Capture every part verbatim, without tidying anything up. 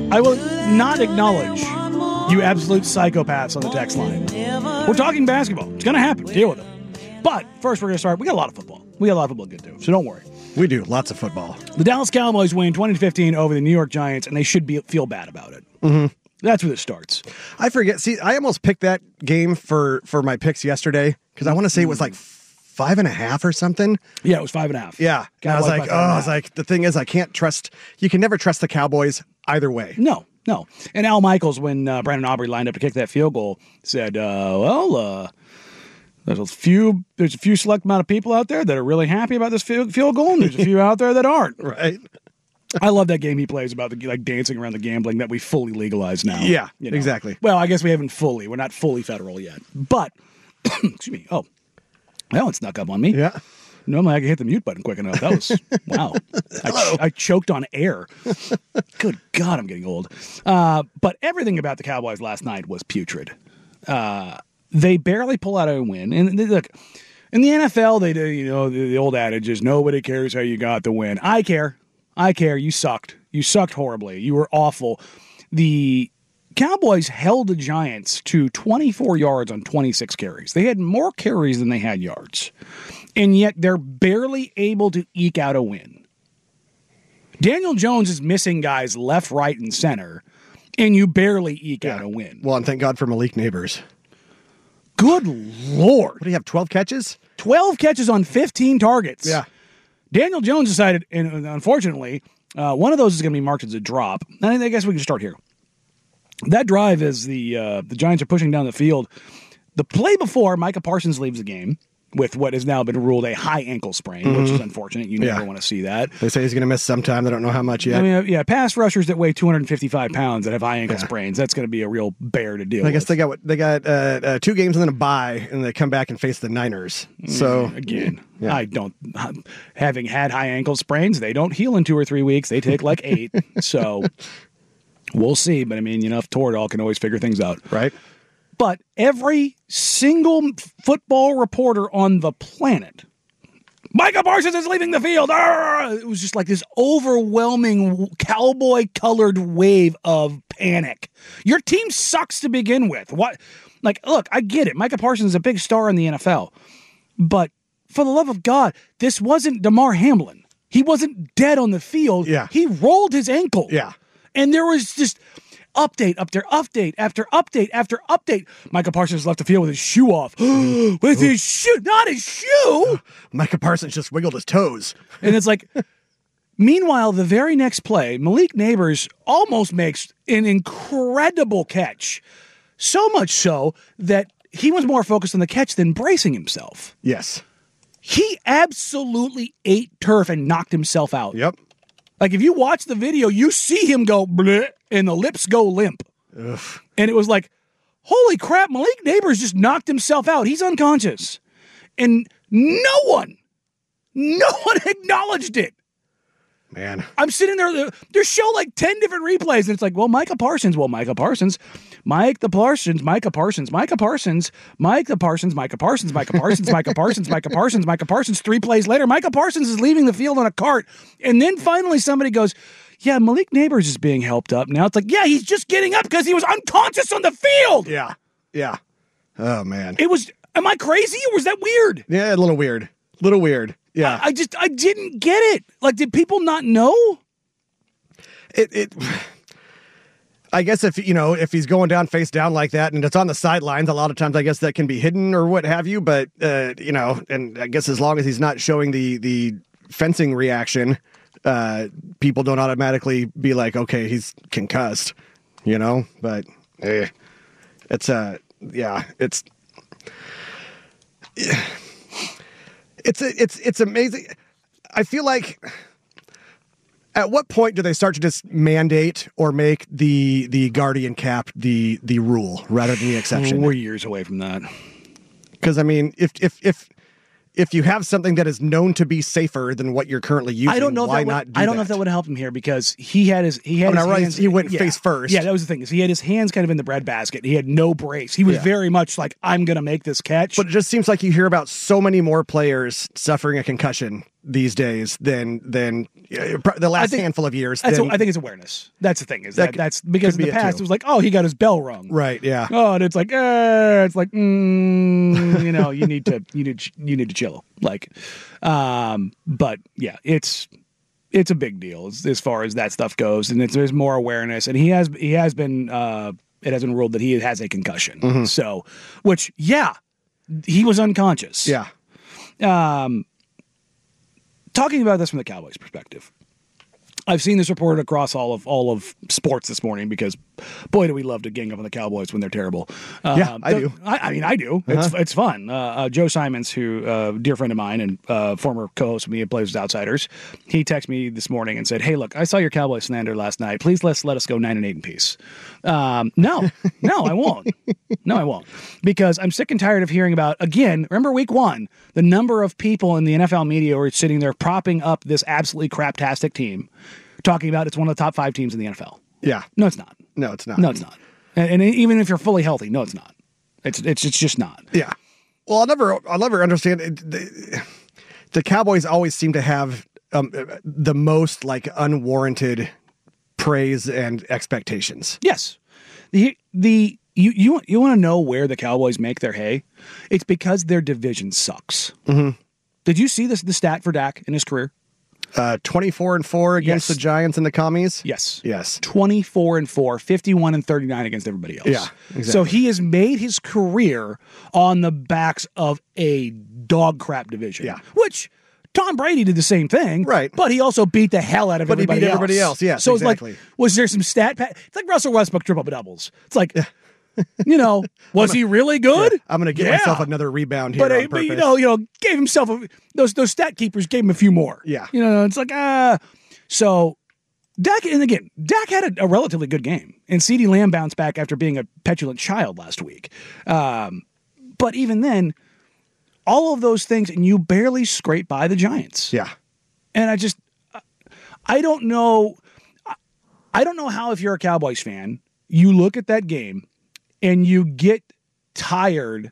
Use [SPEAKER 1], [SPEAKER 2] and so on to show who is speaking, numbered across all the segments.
[SPEAKER 1] I will not acknowledge you absolute psychopaths on the text line. We're talking basketball. It's going to happen. Deal with it. But first, we're going to start. We got a lot of football. We got a lot of football to get to, so don't worry.
[SPEAKER 2] We do. Lots of football.
[SPEAKER 1] The Dallas Cowboys win twenty to fifteen over the New York Giants, and they should be feel bad about it.
[SPEAKER 2] Mm-hmm.
[SPEAKER 1] That's where this starts.
[SPEAKER 2] I forget. See, I almost picked that game for, for my picks yesterday because I want to say it was like five and a half or something.
[SPEAKER 1] Yeah, it was five and a half.
[SPEAKER 2] Yeah. And I was like, oh, I was like, the thing is, I can't trust, you can never trust the Cowboys either way.
[SPEAKER 1] No, no. And Al Michaels, when uh, Brandon Aubrey lined up to kick that field goal, said, uh, well, uh, there's a few, there's a few select amount of people out there that are really happy about this field, field goal, and there's a few out there that aren't.
[SPEAKER 2] Right.
[SPEAKER 1] I love that game he plays about the like dancing around the gambling that we fully legalize now.
[SPEAKER 2] Yeah,
[SPEAKER 1] you know?
[SPEAKER 2] Exactly.
[SPEAKER 1] Well, I guess we haven't fully. We're not fully federal yet. But, excuse me. Oh, that one snuck up on me.
[SPEAKER 2] Yeah.
[SPEAKER 1] Normally I can hit the mute button quick enough. That was, wow. I, ch- I choked on air. Good God, I'm getting old. Uh, but everything about the Cowboys last night was putrid. Uh, they barely pull out a win. And they, look, in the N F L, they do, you know, the, the old adage is nobody cares how you got the win. I care. I care. You sucked. You sucked horribly. You were awful. The Cowboys held the Giants to twenty-four yards on twenty-six carries. They had more carries than they had yards. And yet they're barely able to eke out a win. Daniel Jones is missing guys left, right, and center, and you barely eke yeah. out a win.
[SPEAKER 2] Well, and thank God for Malik Neighbors.
[SPEAKER 1] Good Lord.
[SPEAKER 2] What do you have, twelve catches?
[SPEAKER 1] twelve catches on fifteen targets.
[SPEAKER 2] Yeah.
[SPEAKER 1] Daniel Jones decided, and unfortunately, uh, one of those is going to be marked as a drop. And I guess we can start here. That drive is the uh, the Giants are pushing down the field. The play before, Micah Parsons leaves the game with what has now been ruled a high ankle sprain, mm-hmm. which is unfortunate. You never yeah. want to see that.
[SPEAKER 2] They say he's going to miss some time. They don't know how much yet.
[SPEAKER 1] I mean, yeah, pass rushers that weigh two hundred fifty-five pounds that have high ankle yeah. sprains, that's going to be a real bear to deal with.
[SPEAKER 2] I guess with. they got what, they got uh, uh, two games and then a bye, and they come back and face the Niners. So
[SPEAKER 1] mm, again, yeah. I don't. Having had high ankle sprains, they don't heal in two or three weeks. They take like eight. So we'll see. But I mean, you know, if Toradol can always figure things out,
[SPEAKER 2] right?
[SPEAKER 1] But every single football reporter on the planet, Micah Parsons is leaving the field. Arr! It was just like this overwhelming cowboy-colored wave of panic. Your team sucks to begin with. What? Like, look, I get it. Micah Parsons is a big star in the N F L. But for the love of God, this wasn't DeMar Hamlin. He wasn't dead on the field.
[SPEAKER 2] Yeah.
[SPEAKER 1] He rolled his ankle.
[SPEAKER 2] Yeah.
[SPEAKER 1] And there was just update after update after update after update. Micah Parsons left the field with his shoe off. With his shoe, not his shoe.
[SPEAKER 2] Micah Parsons just wiggled his toes.
[SPEAKER 1] And it's like, meanwhile, the very next play, Malik Neighbors almost makes an incredible catch. So much so that he was more focused on the catch than bracing himself.
[SPEAKER 2] Yes.
[SPEAKER 1] He absolutely ate turf and knocked himself out.
[SPEAKER 2] Yep.
[SPEAKER 1] Like, if you watch the video, you see him go bleh, and the lips go limp.
[SPEAKER 2] Ugh.
[SPEAKER 1] And it was like, holy crap, Malik Neighbors just knocked himself out. He's unconscious. And no one, no one acknowledged it.
[SPEAKER 2] Man.
[SPEAKER 1] I'm sitting there, they show like ten different replays, and it's like, well, Micah Parsons, well, Micah Parsons, Mike the Parsons, Micah Parsons, Micah Parsons, Mike the Parsons, Micah Parsons, Micah Parsons, Micah Parsons, Micah Parsons, Micah Parsons. Three plays later, Micah Parsons is leaving the field on a cart. And then finally somebody goes, yeah, Malik Neighbors is being helped up now. It's like, yeah, he's just getting up because he was unconscious on the field.
[SPEAKER 2] Yeah, yeah. Oh, man.
[SPEAKER 1] It was, am I crazy or was that weird?
[SPEAKER 2] Yeah, a little weird. A little weird. Yeah.
[SPEAKER 1] I, I just, I didn't get it. Like, did people not know?
[SPEAKER 2] It, it, I guess if, you know, if he's going down face down like that and it's on the sidelines, a lot of times I guess that can be hidden or what have you. But, uh, you know, and I guess as long as he's not showing the, the fencing reaction, uh, people don't automatically be like, okay, he's concussed, you know, but eh, it's, uh, yeah, it's, it's, it's, it's amazing. I feel like, at what point do they start to just mandate or make the the guardian cap the the rule rather than the exception?
[SPEAKER 1] We're years away from that.
[SPEAKER 2] Because I mean, if if if if you have something that is known to be safer than what you're currently using,
[SPEAKER 1] I don't know
[SPEAKER 2] why
[SPEAKER 1] if that
[SPEAKER 2] not?
[SPEAKER 1] Would,
[SPEAKER 2] do
[SPEAKER 1] I don't
[SPEAKER 2] that?
[SPEAKER 1] know if that would help him here because he had his he had
[SPEAKER 2] I mean,
[SPEAKER 1] his
[SPEAKER 2] right,
[SPEAKER 1] hands,
[SPEAKER 2] he went
[SPEAKER 1] yeah.
[SPEAKER 2] face first.
[SPEAKER 1] Yeah, that was the thing. Is he had his hands kind of in the breadbasket. He had no brace. He was
[SPEAKER 2] yeah.
[SPEAKER 1] very much like, I'm going to make this catch.
[SPEAKER 2] But it just seems like you hear about so many more players suffering a concussion these days than than uh, pr- the last
[SPEAKER 1] think-
[SPEAKER 2] handful of years.
[SPEAKER 1] That's
[SPEAKER 2] than-
[SPEAKER 1] a, I think it's awareness. That's the thing. Is
[SPEAKER 2] That
[SPEAKER 1] that, that's because in
[SPEAKER 2] could
[SPEAKER 1] the
[SPEAKER 2] be it,
[SPEAKER 1] past
[SPEAKER 2] too.
[SPEAKER 1] it was like, oh, he got his bell rung.
[SPEAKER 2] right, yeah.
[SPEAKER 1] Oh, and it's like, uh, it's like, mm, you know, you need to, you need, you need to chill. Like, um, but yeah, it's, it's a big deal as, as far as that stuff goes, and it's, there's more awareness, and he has, he has been, uh, it has been ruled that he has a concussion.
[SPEAKER 2] Mm-hmm.
[SPEAKER 1] So, which, yeah, he was unconscious.
[SPEAKER 2] Yeah.
[SPEAKER 1] Um, talking about this from the Cowboys' perspective, I've seen this reported across all of all of sports this morning because, boy, do we love to gang up on the Cowboys when they're terrible.
[SPEAKER 2] Yeah,
[SPEAKER 1] Um,
[SPEAKER 2] I
[SPEAKER 1] the-
[SPEAKER 2] do.
[SPEAKER 1] I, I mean, I do. It's it's fun. Uh, uh, Joe Simons, who uh, dear friend of mine and uh, former co-host of me at Plays with Outsiders, he texted me this morning and said, "Hey, look, I saw your Cowboys slander last night. Please let's let us go nine and eight in peace." Um, no, no, I won't. No, I won't, because I'm sick and tired of hearing about, again, remember week one, the number of people in the N F L media who are sitting there propping up this absolutely craptastic team, talking about it's one of the top five teams in the N F L.
[SPEAKER 2] Yeah.
[SPEAKER 1] No, it's not.
[SPEAKER 2] No, it's not.
[SPEAKER 1] No, it's not. And, and even if you're fully healthy, no, it's not. It's it's it's just not.
[SPEAKER 2] Yeah. Well, I'll never, I'll never understand it. The, the Cowboys always seem to have um, the most like unwarranted praise and expectations.
[SPEAKER 1] Yes. The the you you you want to know where the Cowboys make their hay? It's because their division sucks.
[SPEAKER 2] Mm-hmm.
[SPEAKER 1] Did you see this the stat for Dak in his career?
[SPEAKER 2] Uh, twenty-four and four against
[SPEAKER 1] Yes.
[SPEAKER 2] the Giants and the Commies.
[SPEAKER 1] Yes.
[SPEAKER 2] Yes.
[SPEAKER 1] twenty-four and four, fifty-one and thirty-nine against everybody else.
[SPEAKER 2] Yeah, exactly.
[SPEAKER 1] So he has made his career on the backs of a dog crap division.
[SPEAKER 2] Yeah.
[SPEAKER 1] Which Tom Brady did the same thing.
[SPEAKER 2] Right.
[SPEAKER 1] But he also beat the hell out of
[SPEAKER 2] But he
[SPEAKER 1] everybody
[SPEAKER 2] beat
[SPEAKER 1] else.
[SPEAKER 2] everybody else, yes,
[SPEAKER 1] So
[SPEAKER 2] exactly.
[SPEAKER 1] it's like, was there some stat? Pa- it's like Russell Westbrook triple doubles. It's like, you know, was he really good?
[SPEAKER 2] I'm going to give
[SPEAKER 1] Yeah.
[SPEAKER 2] myself another rebound here
[SPEAKER 1] But,
[SPEAKER 2] on
[SPEAKER 1] uh, but
[SPEAKER 2] purpose.
[SPEAKER 1] you know, you know, gave himself a, those those stat keepers gave him a few more.
[SPEAKER 2] Yeah.
[SPEAKER 1] You know, it's like ah. So Dak, and again, Dak had a, a relatively good game, and CeeDee Lamb bounced back after being a petulant child last week. Um, but even then, all of those things, and you barely scrape by the Giants.
[SPEAKER 2] Yeah.
[SPEAKER 1] And I just, I don't know, I don't know how if you're a Cowboys fan, you look at that game and you get tired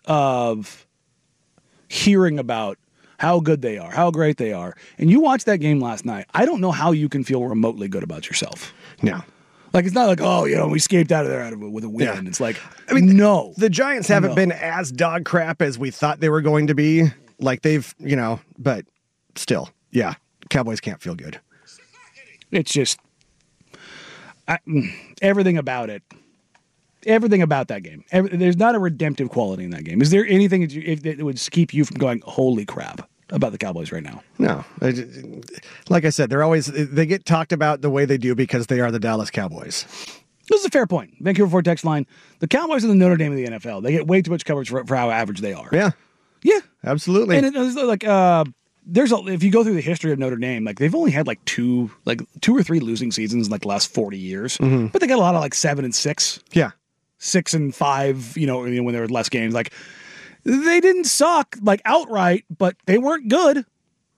[SPEAKER 1] of hearing about how good they are, how great they are, and you watch that game last night. I don't know how you can feel remotely good about yourself.
[SPEAKER 2] No.
[SPEAKER 1] Like, it's not like, oh, you know, we escaped out of there out of it with a win.
[SPEAKER 2] Yeah.
[SPEAKER 1] It's like,
[SPEAKER 2] I mean,
[SPEAKER 1] no.
[SPEAKER 2] The Giants haven't
[SPEAKER 1] No.
[SPEAKER 2] been as dog crap as we thought they were going to be. Like they've, you know, but still, yeah, Cowboys can't feel good.
[SPEAKER 1] It's just I, mm, everything about it. Everything about that game. Every, there's not a redemptive quality in that game. Is there anything that, you, if, that would keep you from going, holy crap, about the Cowboys right now?
[SPEAKER 2] No, I ju- like I said, they're always they get talked about the way they do because they are the Dallas Cowboys.
[SPEAKER 1] This is a fair point. Vancouver Ford text line. The Cowboys are the Notre Dame of the N F L. They get way too much coverage for, for how average they are.
[SPEAKER 2] Yeah,
[SPEAKER 1] Yeah.
[SPEAKER 2] absolutely.
[SPEAKER 1] And it, it's like, uh, there's a, if you go through the history of Notre Dame, like they've only had like two, like two or three losing seasons in like the last forty years,
[SPEAKER 2] Mm-hmm.
[SPEAKER 1] but they got a lot of like seven and six,
[SPEAKER 2] yeah,
[SPEAKER 1] six and five, you know, when there were less games. Like they didn't suck like outright, but they weren't good.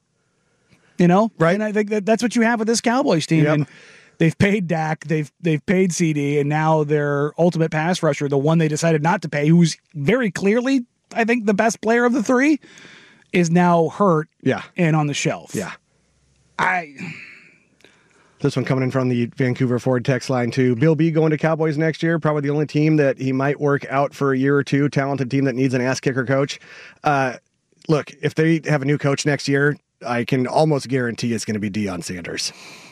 [SPEAKER 1] You know,
[SPEAKER 2] Right.
[SPEAKER 1] And I think that that's what you have with this Cowboys team.
[SPEAKER 2] Yep.
[SPEAKER 1] And they've paid Dak, they've they've paid C D, and now their ultimate pass rusher, the one they decided not to pay, who's very clearly, I think, the best player of the three, is now hurt.
[SPEAKER 2] Yeah.
[SPEAKER 1] And on the shelf.
[SPEAKER 2] yeah.
[SPEAKER 1] I
[SPEAKER 2] This one coming in from the Vancouver Ford text line too. Bill B going to Cowboys next year. Probably the only team that he might work out for a year or two. Talented team that needs an ass kicker coach. Uh, look, if they have a new coach next year, I can almost guarantee it's going to be Deion Sanders.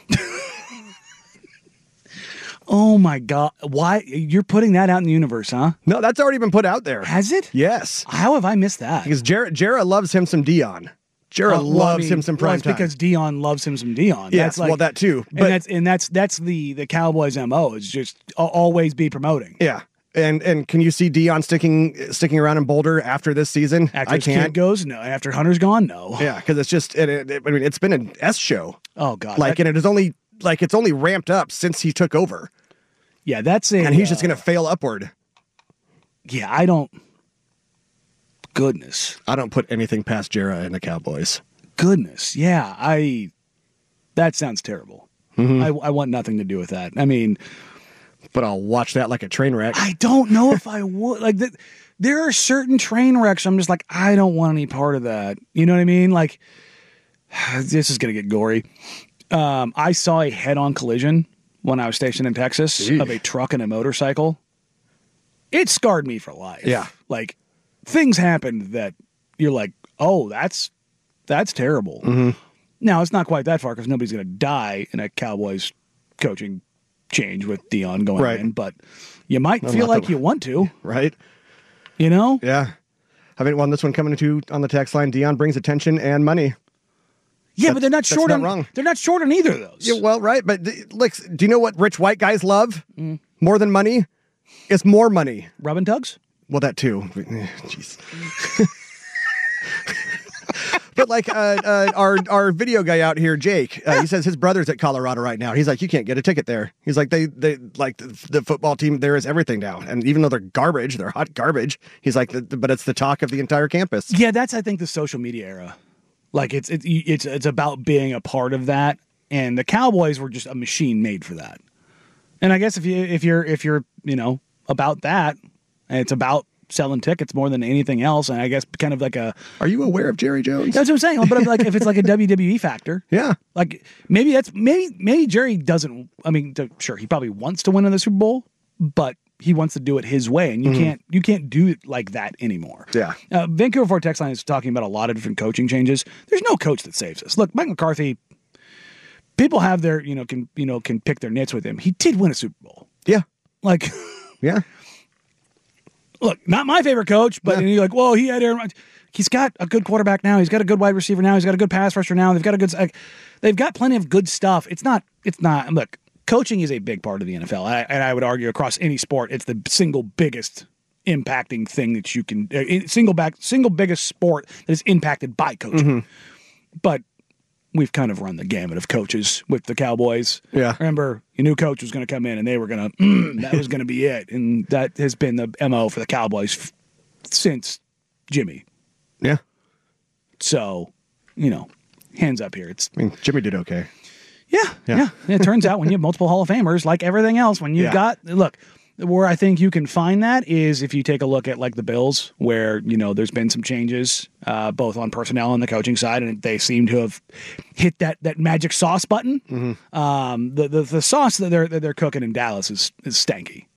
[SPEAKER 1] oh my God. Why you're putting that out in the universe, huh?
[SPEAKER 2] No, that's already been put out there.
[SPEAKER 1] Has it?
[SPEAKER 2] Yes,
[SPEAKER 1] How have I missed that?
[SPEAKER 2] because Jarrett Jarrett loves him some Deion. Jarrett
[SPEAKER 1] Uh, well,
[SPEAKER 2] loves
[SPEAKER 1] I mean,
[SPEAKER 2] him some
[SPEAKER 1] well,
[SPEAKER 2] prime
[SPEAKER 1] it's
[SPEAKER 2] time.
[SPEAKER 1] because Dion loves him some Dion.
[SPEAKER 2] Yes,
[SPEAKER 1] That's like,
[SPEAKER 2] well, that too.
[SPEAKER 1] and
[SPEAKER 2] But
[SPEAKER 1] that's and that's that's the the Cowboys' M O is just al- always be promoting.
[SPEAKER 2] yeah, and and can you see Deion sticking sticking around in Boulder after this season?
[SPEAKER 1] After
[SPEAKER 2] I
[SPEAKER 1] his kid
[SPEAKER 2] can't.
[SPEAKER 1] goes, no. After Hunter's gone, no.
[SPEAKER 2] Yeah, because it's just. It, it, I mean, it's been an S show.
[SPEAKER 1] Oh God.
[SPEAKER 2] Like,
[SPEAKER 1] That-
[SPEAKER 2] and it is only like it's only ramped up since he took over,
[SPEAKER 1] yeah, that's a.
[SPEAKER 2] and he's just
[SPEAKER 1] uh,
[SPEAKER 2] going to fail upward.
[SPEAKER 1] Yeah, I don't. Goodness,
[SPEAKER 2] I don't put anything past Jarrah and the Cowboys.
[SPEAKER 1] goodness, yeah, I. That sounds terrible.
[SPEAKER 2] Mm-hmm.
[SPEAKER 1] I, I want nothing to do with that. I mean,
[SPEAKER 2] But I'll watch that like a train wreck.
[SPEAKER 1] I don't know if I would like that. There are certain train wrecks. I'm just like, I don't want any part of that. You know what I mean? Like, this is going to get gory. Um, I saw a head-on collision when I was stationed in Texas
[SPEAKER 2] Eesh.
[SPEAKER 1] of a truck and a motorcycle. It scarred me for life.
[SPEAKER 2] Yeah.
[SPEAKER 1] Like, things happened that you're like, oh, that's that's terrible.
[SPEAKER 2] Mm-hmm.
[SPEAKER 1] Now, it's not quite that far because nobody's going to die in a Cowboys coaching change with Dion going
[SPEAKER 2] Right.
[SPEAKER 1] in, but you might
[SPEAKER 2] No,
[SPEAKER 1] feel
[SPEAKER 2] not
[SPEAKER 1] like
[SPEAKER 2] the-
[SPEAKER 1] you want to,
[SPEAKER 2] Right?
[SPEAKER 1] you know?
[SPEAKER 2] Yeah. I mean, one, this one coming to on the text line, Dion brings attention and money.
[SPEAKER 1] Yeah,
[SPEAKER 2] That's-
[SPEAKER 1] but they're not
[SPEAKER 2] that's
[SPEAKER 1] short
[SPEAKER 2] not
[SPEAKER 1] on
[SPEAKER 2] wrong.
[SPEAKER 1] they're not short on either of those.
[SPEAKER 2] Yeah, well, right. But th- like, do you know what rich white guys love
[SPEAKER 1] Mm.
[SPEAKER 2] more than money? It's more money.
[SPEAKER 1] Rub and tugs?
[SPEAKER 2] Well, that too. Jeez. But like uh, uh, our our video guy out here, Jake, uh, he says his brother's at Colorado right now. He's like, you can't get a ticket there. He's like, they they like the, the football team there is everything now, and even though they're garbage, they're hot garbage. He's like, the, the- but it's the talk of the entire campus.
[SPEAKER 1] Yeah, that's I think the social media era. Like it's it's it's it's about being a part of that, and the Cowboys were just a machine made for that. And I guess if you if you're if you're you know about that, and it's about selling tickets more than anything else, and I guess kind of like a
[SPEAKER 2] Are you aware of Jerry Jones?
[SPEAKER 1] that's what I'm saying. But like if it's like a W W E factor,
[SPEAKER 2] Yeah.
[SPEAKER 1] like maybe that's maybe maybe Jerry doesn't. I mean, to, sure, he probably wants to win in the Super Bowl, but he wants to do it his way, and you can't you can't do it like that anymore.
[SPEAKER 2] Yeah.
[SPEAKER 1] Uh, Vancouver Ford text line is talking about a lot of different coaching changes. There's no coach that saves us. Look, Mike McCarthy. People have their you know can you know can pick their nits with him. He did win a Super Bowl.
[SPEAKER 2] Yeah.
[SPEAKER 1] Like,
[SPEAKER 2] Yeah.
[SPEAKER 1] look, not my favorite coach, but
[SPEAKER 2] Yeah.
[SPEAKER 1] you're like, well, he had Aaron. Rodgers. He's got a good quarterback now. He's got a good wide receiver now. He's got a good pass rusher now. They've got a good. Like, they've got plenty of good stuff. It's not. It's not. Look, coaching is a big part of the N F L, and I, and I would argue across any sport, it's the single biggest impacting thing that you can. Uh, single back, single biggest sport that is impacted by coaching. But we've kind of run the gamut of coaches with the Cowboys.
[SPEAKER 2] Yeah.
[SPEAKER 1] Remember, your new coach was going to come in, and they were going to. Mm, that was going to be it, and that has been the M O for the Cowboys f- since Jimmy.
[SPEAKER 2] Yeah.
[SPEAKER 1] So, you know, hands up here. It's
[SPEAKER 2] I mean, Jimmy did okay.
[SPEAKER 1] yeah,
[SPEAKER 2] Yeah.
[SPEAKER 1] yeah. It turns out when you have multiple Hall of Famers, like everything else, when you've
[SPEAKER 2] Yeah.
[SPEAKER 1] got look, where I think you can find that is if you take a look at like the Bills, where you know there's been some changes, uh, both on personnel and the coaching side, and they seem to have hit that that magic sauce button.
[SPEAKER 2] Mm-hmm.
[SPEAKER 1] Um, the, the the sauce that they're that they're cooking in Dallas is is stanky.